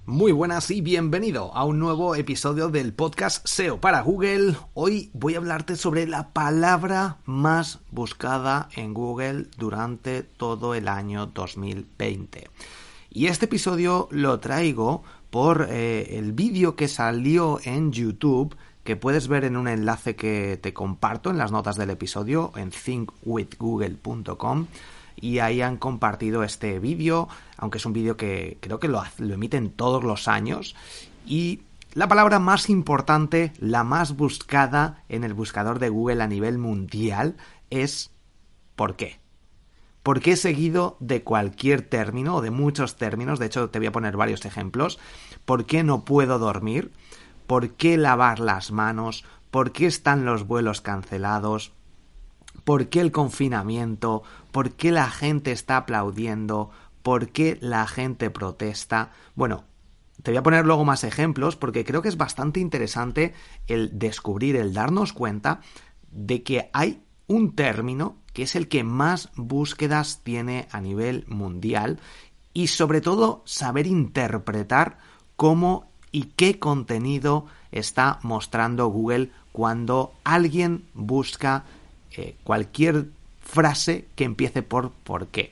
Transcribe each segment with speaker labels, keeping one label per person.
Speaker 1: Muy buenas y bienvenido a un nuevo episodio del podcast SEO para Google. Hoy voy a hablarte sobre la palabra más buscada en Google durante todo el año 2020. Y este episodio lo traigo por el vídeo que salió en YouTube, que puedes ver en un enlace que te comparto en las notas del episodio en thinkwithgoogle.com. Y ahí han compartido este vídeo, aunque es un vídeo que creo que lo emiten todos los años. Y la palabra más importante, la más buscada en el buscador de Google a nivel mundial es ¿por qué? ¿Por qué seguido de cualquier término o de muchos términos? De hecho, te voy a poner varios ejemplos. ¿Por qué no puedo dormir? ¿Por qué lavar las manos? ¿Por qué están los vuelos cancelados? ¿Por qué el confinamiento? ¿Por qué la gente está aplaudiendo? ¿Por qué la gente protesta? Bueno, te voy a poner luego más ejemplos porque creo que es bastante interesante el descubrir, el darnos cuenta de que hay un término que es el que más búsquedas tiene a nivel mundial y sobre todo saber interpretar cómo y qué contenido está mostrando Google cuando alguien busca cualquier frase que empiece por ¿por qué?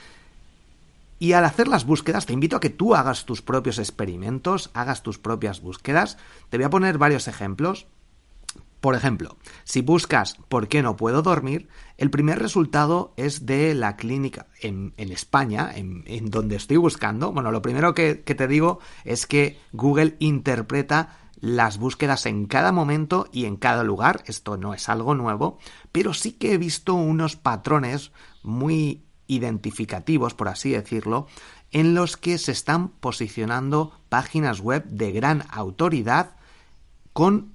Speaker 1: Y al hacer las búsquedas te invito a que tú hagas tus propios experimentos, hagas tus propias búsquedas. Te voy a poner varios ejemplos. Por ejemplo, si buscas ¿por qué no puedo dormir?, el primer resultado es de la clínica en España, en donde estoy buscando. Bueno, lo primero que te digo es que Google interpreta las búsquedas en cada momento y en cada lugar. Esto no es algo nuevo, pero sí que he visto unos patrones muy identificativos, por así decirlo, en los que se están posicionando páginas web de gran autoridad con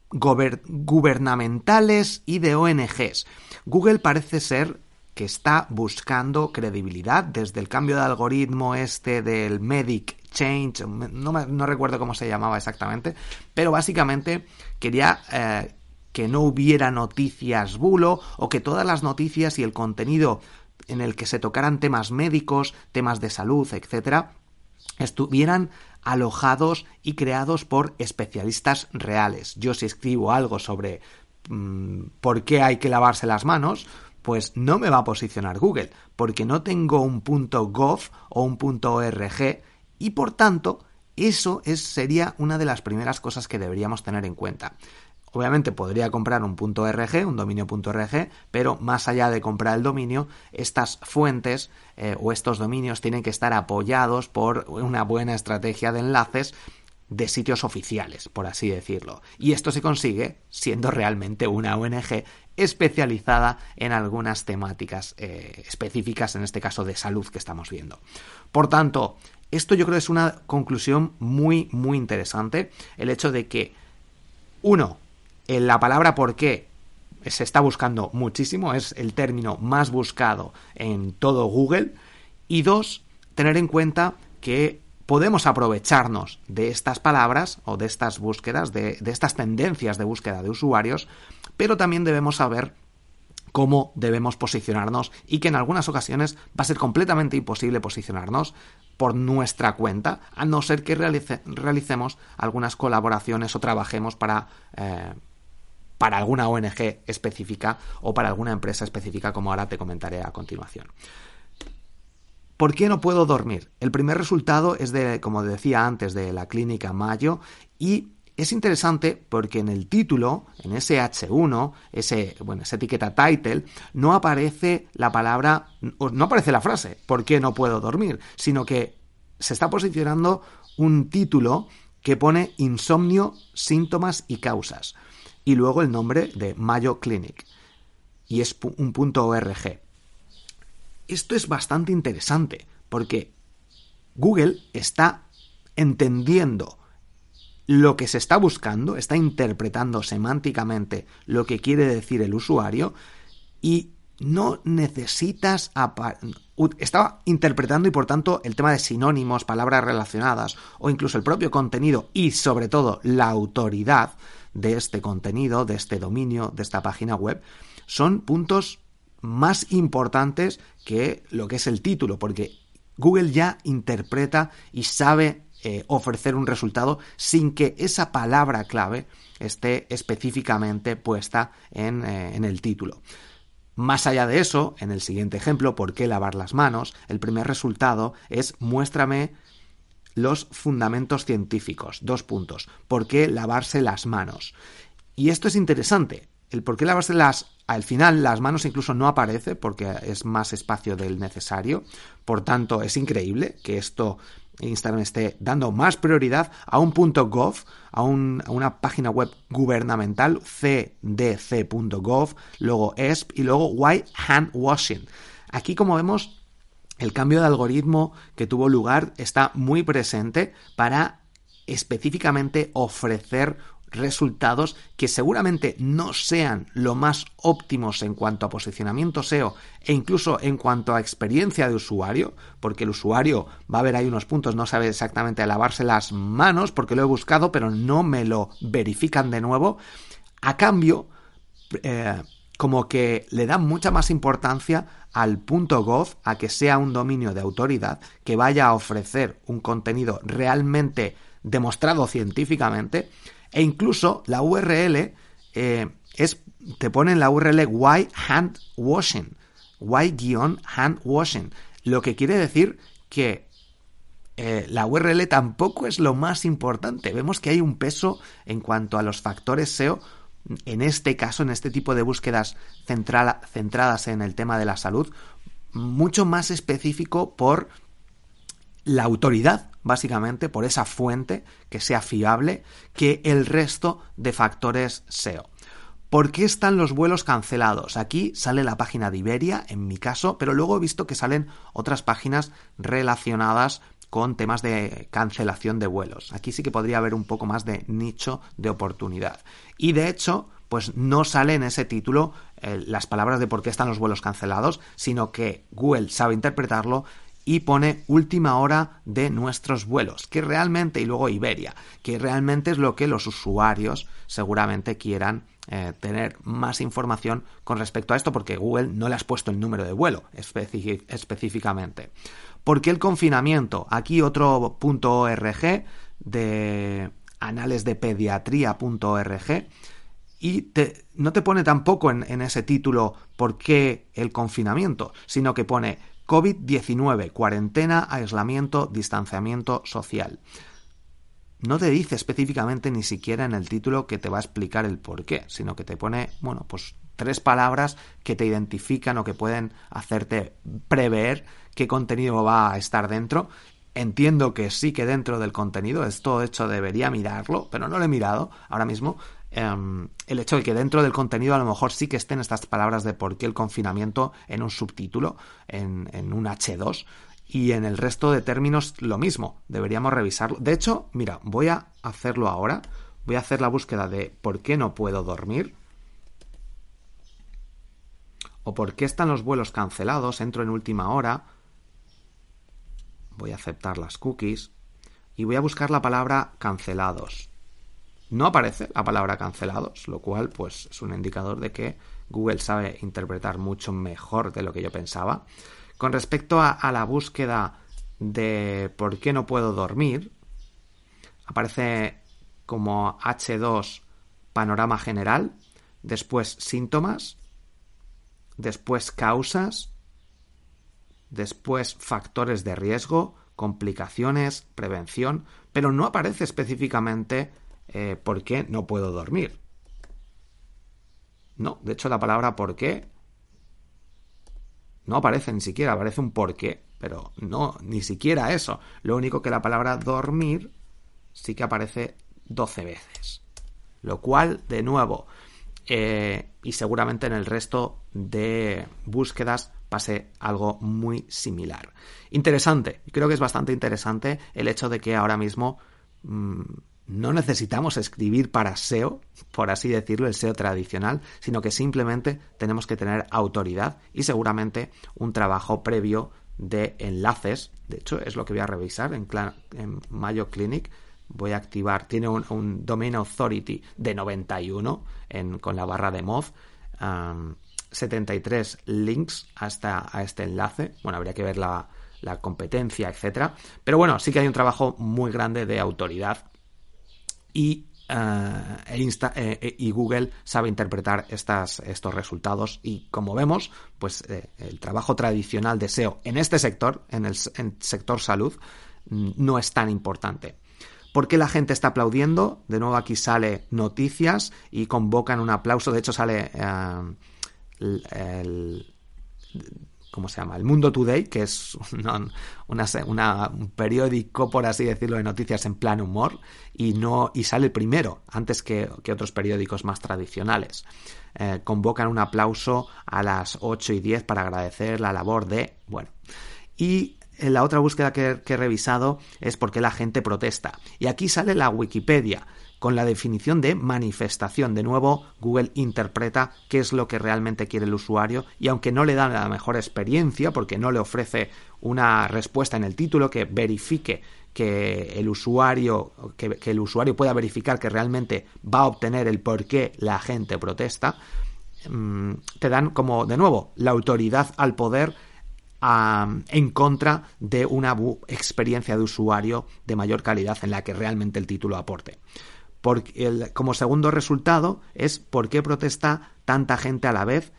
Speaker 1: gubernamentales y de ONGs. Google parece ser que está buscando credibilidad desde el cambio de algoritmo del Medic Change, no recuerdo cómo se llamaba exactamente, pero básicamente quería que no hubiera noticias bulo o que todas las noticias y el contenido en el que se tocaran temas médicos, temas de salud, etcétera, estuvieran alojados y creados por especialistas reales. Yo si escribo algo sobre por qué hay que lavarse las manos, pues no me va a posicionar Google, porque no tengo un .gov o un .org y por tanto eso sería una de las primeras cosas que deberíamos tener en cuenta. Obviamente podría comprar un .org, un dominio.org, pero más allá de comprar el dominio, estas fuentes o estos dominios tienen que estar apoyados por una buena estrategia de enlaces de sitios oficiales, por así decirlo. Y esto se consigue siendo realmente una ONG especializada en algunas temáticas específicas, en este caso de salud que estamos viendo. Por tanto, esto yo creo que es una conclusión muy, muy interesante, el hecho de que, uno, en la palabra ¿por qué? Se está buscando muchísimo, es el término más buscado en todo Google. Y dos, tener en cuenta que podemos aprovecharnos de estas palabras o de estas búsquedas, de estas tendencias de búsqueda de usuarios, pero también debemos saber cómo debemos posicionarnos y que en algunas ocasiones va a ser completamente imposible posicionarnos por nuestra cuenta, a no ser que realicemos algunas colaboraciones o trabajemos para alguna ONG específica o para alguna empresa específica, como ahora te comentaré a continuación. ¿Por qué no puedo dormir? El primer resultado es como decía antes, de la clínica Mayo, y es interesante porque en el título, en ese H1, esa etiqueta title, no aparece la palabra, no aparece la frase ¿por qué no puedo dormir?, sino que se está posicionando un título que pone insomnio, síntomas y causas, y luego el nombre de Mayo Clinic, y es un .org. Esto es bastante interesante porque Google está entendiendo lo que se está buscando, está interpretando semánticamente lo que quiere decir el usuario y no necesitas... Está interpretando y por tanto el tema de sinónimos, palabras relacionadas o incluso el propio contenido y sobre todo la autoridad de este contenido, de este dominio, de esta página web, son puntos más importantes que lo que es el título, porque Google ya interpreta y sabe ofrecer un resultado sin que esa palabra clave esté específicamente puesta en el título. Más allá de eso, en el siguiente ejemplo, ¿por qué lavar las manos?, el primer resultado es muéstrame los fundamentos científicos. 2 puntos. ¿Por qué lavarse las manos? Y esto es interesante. El por qué lavarse al final las manos incluso no aparece porque es más espacio del necesario. Por tanto, es increíble que Instagram esté dando más prioridad a un .gov, a una página web gubernamental, cdc.gov, luego ESP y luego Why Hand Washing. Aquí, como vemos, el cambio de algoritmo que tuvo lugar está muy presente para específicamente ofrecer resultados que seguramente no sean lo más óptimos en cuanto a posicionamiento SEO e incluso en cuanto a experiencia de usuario, porque el usuario va a ver ahí unos puntos, no sabe exactamente lavarse las manos porque lo he buscado, pero no me lo verifican de nuevo. A cambio, como que le dan mucha más importancia al .gov, a que sea un dominio de autoridad, que vaya a ofrecer un contenido realmente demostrado científicamente, e incluso la URL te pone en la URL why hand washing, why-hand washing, lo que quiere decir que la URL tampoco es lo más importante. Vemos que hay un peso en cuanto a los factores SEO, en este caso, en este tipo de búsquedas centradas en el tema de la salud, mucho más específico por la autoridad, básicamente, por esa fuente que sea fiable, que el resto de factores SEO. ¿Por qué están los vuelos cancelados? Aquí sale la página de Iberia, en mi caso, pero luego he visto que salen otras páginas relacionadas con temas de cancelación de vuelos. Aquí sí que podría haber un poco más de nicho de oportunidad. Y de hecho, pues no sale en ese título las palabras de por qué están los vuelos cancelados, sino que Google sabe interpretarlo y pone última hora de nuestros vuelos, que realmente, y luego Iberia, que realmente es lo que los usuarios seguramente quieran tener más información con respecto a esto, porque Google no le has puesto el número de vuelo específicamente. ¿Por qué el confinamiento? Aquí otro .org de analesdepediatría.org, y no te pone tampoco en ese título por qué el confinamiento, sino que pone COVID-19, cuarentena, aislamiento, distanciamiento social. No te dice específicamente ni siquiera en el título que te va a explicar el por qué, sino que te pone, bueno, pues 3 palabras que te identifican o que pueden hacerte prever qué contenido va a estar dentro. Entiendo que sí que dentro del contenido, esto de hecho debería mirarlo, pero no lo he mirado ahora mismo. El hecho de que dentro del contenido a lo mejor sí que estén estas palabras de por qué el confinamiento en un subtítulo, en un H2, y en el resto de términos lo mismo, deberíamos revisarlo. De hecho, mira, voy a hacerlo ahora, voy a hacer la búsqueda de por qué no puedo dormir o por qué están los vuelos cancelados, entro en última hora, voy a aceptar las cookies y voy a buscar la palabra cancelados. No aparece la palabra cancelados, lo cual pues es un indicador de que Google sabe interpretar mucho mejor de lo que yo pensaba. Con respecto a la búsqueda de por qué no puedo dormir, aparece como H2 panorama general, después síntomas, después causas, después factores de riesgo, complicaciones, prevención, pero no aparece específicamente ¿por qué no puedo dormir? No, de hecho la palabra por qué no aparece ni siquiera, aparece un por qué, pero no, ni siquiera eso. Lo único que la palabra dormir sí que aparece 12 veces. Lo cual, de nuevo, y seguramente en el resto de búsquedas pase algo muy similar. Interesante, creo que es bastante interesante el hecho de que ahora mismo no necesitamos escribir para SEO, por así decirlo, el SEO tradicional, sino que simplemente tenemos que tener autoridad y seguramente un trabajo previo de enlaces. De hecho, es lo que voy a revisar en Mayo Clinic. Voy a activar, tiene un Domain Authority de 91 con la barra de Moz, 73 links a este enlace. Bueno, habría que ver la competencia, etcétera. Pero bueno, sí que hay un trabajo muy grande de autoridad y Google sabe interpretar estos resultados, y como vemos, pues el trabajo tradicional de SEO en este sector, en el sector salud, no es tan importante. ¿Por qué la gente está aplaudiendo? De nuevo aquí sale noticias y convocan un aplauso. De hecho sale ¿cómo se llama? El Mundo Today, que es un periódico, por así decirlo, de noticias en plan humor, y sale primero, antes que otros periódicos más tradicionales. Convocan un aplauso a las 8:10 para agradecer la labor de... Bueno, y la otra búsqueda que he revisado es por qué la gente protesta. Y aquí sale la Wikipedia, con la definición de manifestación. De nuevo, Google interpreta qué es lo que realmente quiere el usuario, y aunque no le da la mejor experiencia, porque no le ofrece una respuesta en el título que verifique que el usuario pueda verificar que realmente va a obtener el por qué la gente protesta, te dan como, de nuevo, la autoridad al poder en contra de una experiencia de usuario de mayor calidad en la que realmente el título aporte. Como segundo resultado es por qué protesta tanta gente a la vez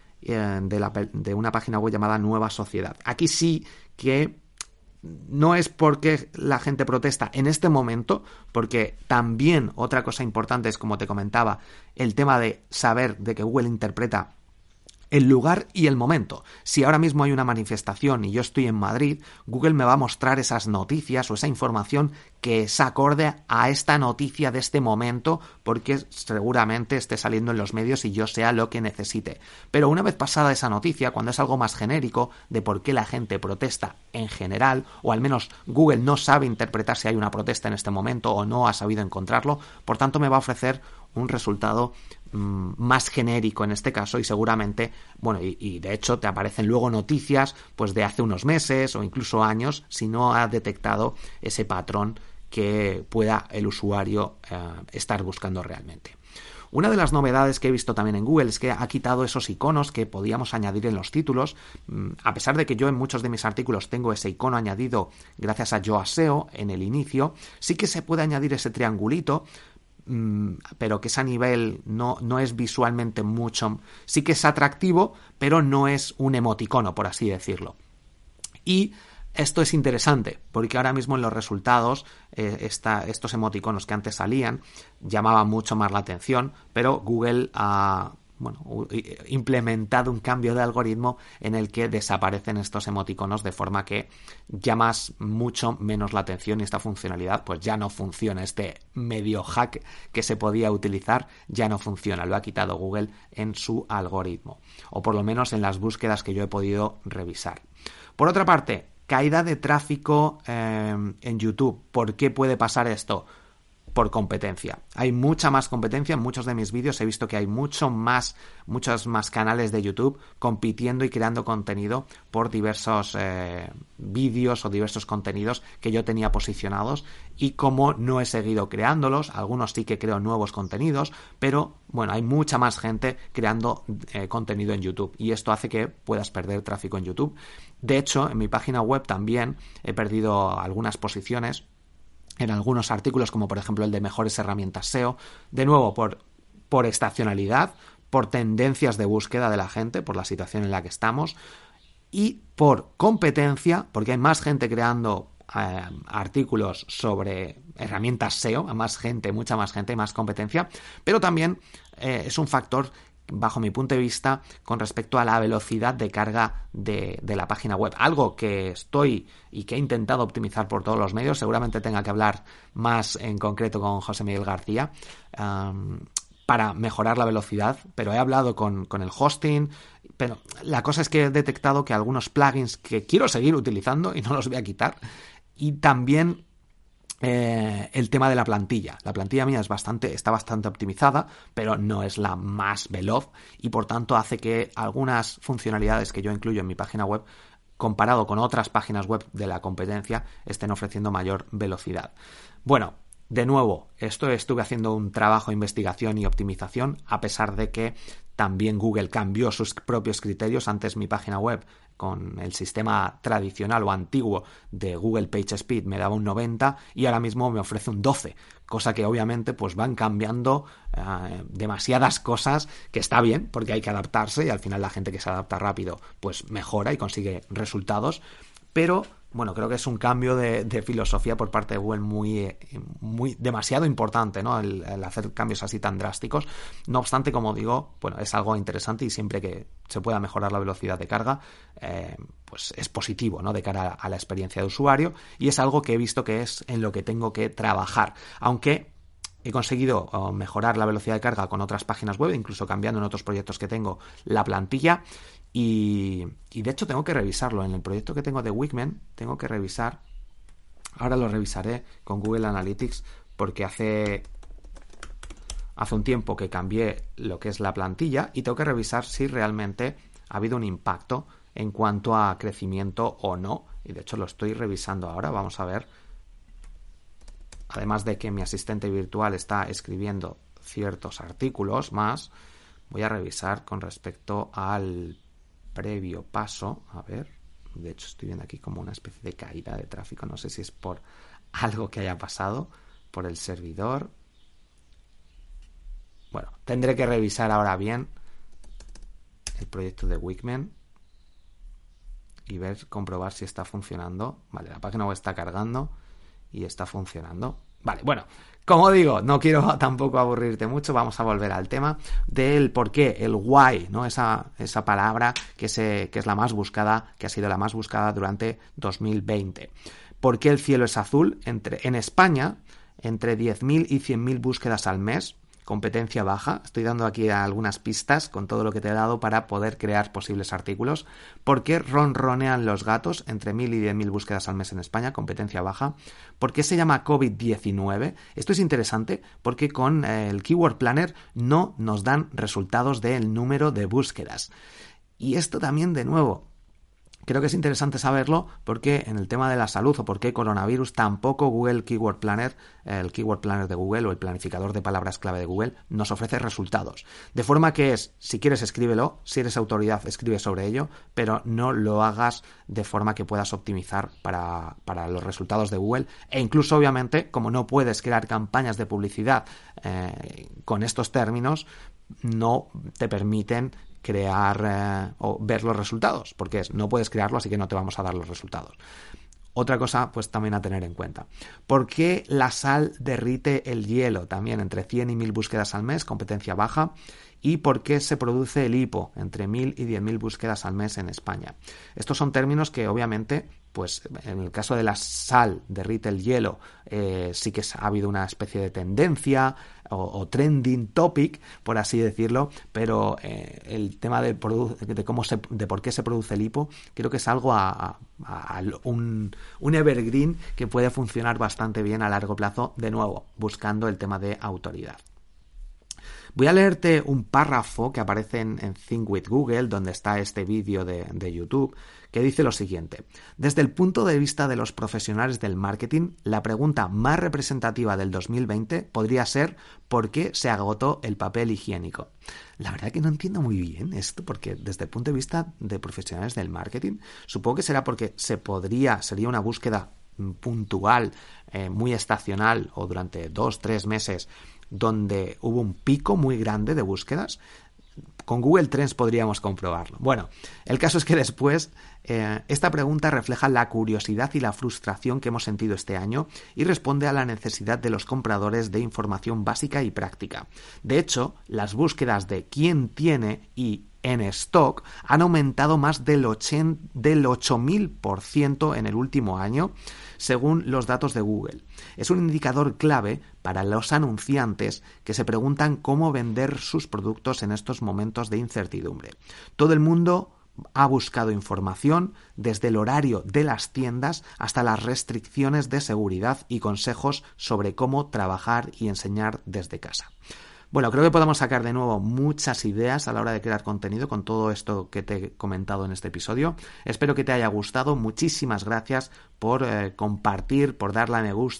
Speaker 1: de una página web llamada Nueva Sociedad. Aquí sí que no es porque la gente protesta en este momento, porque también otra cosa importante es, como te comentaba, el tema de saber de que Google interpreta el lugar y el momento. Si ahora mismo hay una manifestación y yo estoy en Madrid, Google me va a mostrar esas noticias o esa información que es acorde a esta noticia de este momento, porque seguramente esté saliendo en los medios y yo sea lo que necesite. Pero una vez pasada esa noticia, cuando es algo más genérico de por qué la gente protesta en general, o al menos Google no sabe interpretar si hay una protesta en este momento o no ha sabido encontrarlo, por tanto me va a ofrecer un resultado más genérico en este caso, y seguramente, bueno, y de hecho te aparecen luego noticias pues de hace unos meses o incluso años, si no ha detectado ese patrón que pueda el usuario estar buscando realmente. Una de las novedades que he visto también en Google es que ha quitado esos iconos que podíamos añadir en los títulos. A pesar de que yo en muchos de mis artículos tengo ese icono añadido gracias a Yoast SEO en el inicio, sí que se puede añadir ese triangulito, pero que es a nivel, no es visualmente mucho, sí que es atractivo, pero no es un emoticono, por así decirlo. Y esto es interesante, porque ahora mismo en los resultados estos emoticonos que antes salían llamaban mucho más la atención, pero Google ha implementado un cambio de algoritmo en el que desaparecen estos emoticonos, de forma que llamas mucho menos la atención, y esta funcionalidad pues ya no funciona. Este medio hack que se podía utilizar ya no funciona, lo ha quitado Google en su algoritmo, o por lo menos en las búsquedas que yo he podido revisar. Por otra parte, caída de tráfico en YouTube. ¿Por qué puede pasar esto? Por competencia. Hay mucha más competencia. En muchos de mis vídeos he visto que hay muchos más canales de YouTube compitiendo y creando contenido por diversos vídeos o diversos contenidos que yo tenía posicionados, y como no he seguido creándolos, algunos sí que creo nuevos contenidos, pero bueno, hay mucha más gente creando contenido en YouTube, y esto hace que puedas perder tráfico en YouTube. De hecho, en mi página web también he perdido algunas posiciones en algunos artículos, como por ejemplo el de mejores herramientas SEO, de nuevo por estacionalidad, por tendencias de búsqueda de la gente, por la situación en la que estamos, y por competencia, porque hay más gente creando artículos sobre herramientas SEO, mucha más gente, más competencia, pero también es un factor, bajo mi punto de vista, con respecto a la velocidad de carga de la página web. Algo que estoy y que he intentado optimizar por todos los medios. Seguramente tenga que hablar más en concreto con José Miguel García para mejorar la velocidad, pero he hablado con el hosting. Pero la cosa es que he detectado que algunos plugins que quiero seguir utilizando y no los voy a quitar, y también el tema de la plantilla. La plantilla mía está bastante optimizada, pero no es la más veloz, y por tanto hace que algunas funcionalidades que yo incluyo en mi página web, comparado con otras páginas web de la competencia, estén ofreciendo mayor velocidad. Bueno, De nuevo, esto estuve haciendo un trabajo de investigación y optimización, a pesar de que también Google cambió sus propios criterios. Antes mi página web con el sistema tradicional o antiguo de Google PageSpeed me daba un 90 y ahora mismo me ofrece un 12, cosa que obviamente pues van cambiando demasiadas cosas, que está bien porque hay que adaptarse y al final la gente que se adapta rápido pues mejora y consigue resultados, pero bueno, creo que es un cambio de filosofía por parte de Google muy demasiado importante, ¿no? El hacer cambios así tan drásticos. No obstante, como digo, bueno, es algo interesante y siempre que se pueda mejorar la velocidad de carga, pues es positivo, ¿no? De cara a la experiencia de usuario, y es algo que he visto que es en lo que tengo que trabajar. Aunque he conseguido mejorar la velocidad de carga con otras páginas web, incluso cambiando en otros proyectos que tengo la plantilla. Y de hecho tengo que revisarlo. En el proyecto que tengo de Wikmen, tengo que revisar. Ahora lo revisaré con Google Analytics porque hace un tiempo que cambié lo que es la plantilla y tengo que revisar si realmente ha habido un impacto en cuanto a crecimiento o no. Y de hecho lo estoy revisando ahora. Vamos a ver. Además de que mi asistente virtual está escribiendo ciertos artículos más, voy a revisar con respecto al previo paso. A ver, de hecho estoy viendo aquí como una especie de caída de tráfico. No sé si es por algo que haya pasado por el servidor. Bueno, tendré que revisar ahora bien el proyecto de Wikmen y comprobar si está funcionando. Vale, la página web está cargando y está funcionando. Vale, bueno, como digo, no quiero tampoco aburrirte mucho. Vamos a volver al tema del por qué, el why, ¿no? Esa palabra que es la más buscada, que ha sido la más buscada durante 2020. ¿Por qué el cielo es azul? En España, entre 10.000 y 100.000 búsquedas al mes. Competencia baja. Estoy dando aquí algunas pistas con todo lo que te he dado para poder crear posibles artículos. ¿Por qué ronronean los gatos? Entre 1.000 y 10.000 búsquedas al mes en España. Competencia baja. ¿Por qué se llama COVID-19? Esto es interesante porque con el Keyword Planner no nos dan resultados del número de búsquedas. Y esto también, de nuevo, creo que es interesante saberlo porque en el tema de la salud o por qué coronavirus tampoco Google Keyword Planner, el Keyword Planner de Google o el planificador de palabras clave de Google nos ofrece resultados. De forma que si quieres escríbelo, si eres autoridad escribe sobre ello, pero no lo hagas de forma que puedas optimizar para los resultados de Google. E incluso obviamente como no puedes crear campañas de publicidad con estos términos, no te permiten crear o ver los resultados, porque no puedes crearlo, así que no te vamos a dar los resultados. Otra cosa, pues también a tener en cuenta. ¿Por qué la sal derrite el hielo? También entre 100 y 1.000 búsquedas al mes, competencia baja. ¿Y por qué se produce el hipo? Entre 1.000 y 10.000 búsquedas al mes en España. Estos son términos que obviamente, pues en el caso de la sal derrite el hielo, sí que ha habido una especie de tendencia o trending topic, por así decirlo, pero el tema de por qué se produce el hipo, creo que es algo un evergreen que puede funcionar bastante bien a largo plazo, de nuevo, buscando el tema de autoridad. Voy a leerte un párrafo que aparece en Think with Google, donde está este vídeo de YouTube, que dice lo siguiente: desde el punto de vista de los profesionales del marketing, la pregunta más representativa del 2020 podría ser ¿por qué se agotó el papel higiénico? La verdad que no entiendo muy bien esto, porque desde el punto de vista de profesionales del marketing, supongo que será porque sería una búsqueda puntual, muy estacional o durante 2-3 meses, donde hubo un pico muy grande de búsquedas. Con Google Trends podríamos comprobarlo. Bueno, el caso es que después esta pregunta refleja la curiosidad y la frustración que hemos sentido este año y responde a la necesidad de los compradores de información básica y práctica. De hecho, las búsquedas de quién tiene y en stock han aumentado más del 8.000% en el último año, según los datos de Google. Es un indicador clave para los anunciantes que se preguntan cómo vender sus productos en estos momentos de incertidumbre. Todo el mundo ha buscado información, desde el horario de las tiendas hasta las restricciones de seguridad y consejos sobre cómo trabajar y enseñar desde casa. Bueno, creo que podemos sacar de nuevo muchas ideas a la hora de crear contenido con todo esto que te he comentado en este episodio. Espero que te haya gustado. Muchísimas gracias por compartir, por darle a me gusta,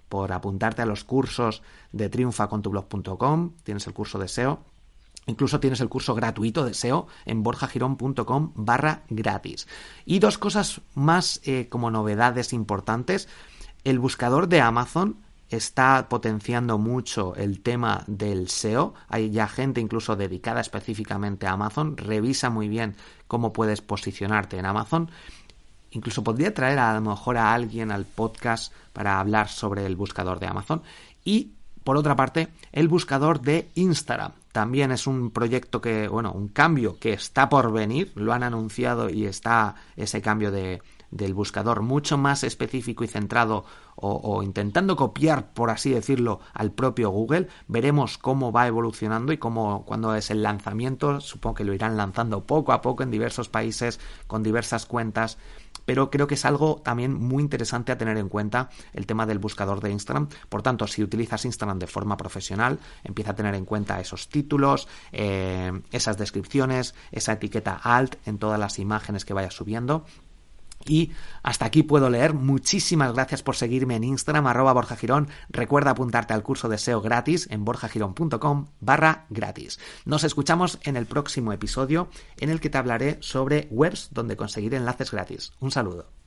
Speaker 1: por apuntarte a los cursos de triunfacontublog.com, tienes el curso de SEO. Incluso tienes el curso gratuito de SEO en borjagirón.com/gratis. Y dos cosas más como novedades importantes. El buscador de Amazon está potenciando mucho el tema del SEO. Hay ya gente incluso dedicada específicamente a Amazon. Revisa muy bien cómo puedes posicionarte en Amazon. Incluso podría traer a lo mejor a alguien al podcast para hablar sobre el buscador de Amazon. Y por otra parte, el buscador de Instagram. También es un proyecto un cambio que está por venir. Lo han anunciado y está ese cambio del buscador mucho más específico y centrado o intentando copiar, por así decirlo, al propio Google. Veremos cómo va evolucionando y cuándo es el lanzamiento. Supongo que lo irán lanzando poco a poco en diversos países con diversas cuentas. Pero creo que es algo también muy interesante a tener en cuenta el tema del buscador de Instagram. Por tanto, si utilizas Instagram de forma profesional, empieza a tener en cuenta esos títulos, esas descripciones, esa etiqueta alt en todas las imágenes que vayas subiendo. Y hasta aquí puedo leer. Muchísimas gracias por seguirme en Instagram, @BorjaGirón. Recuerda apuntarte al curso de SEO gratis en borjagirón.com/gratis. Nos escuchamos en el próximo episodio en el que te hablaré sobre webs donde conseguir enlaces gratis. Un saludo.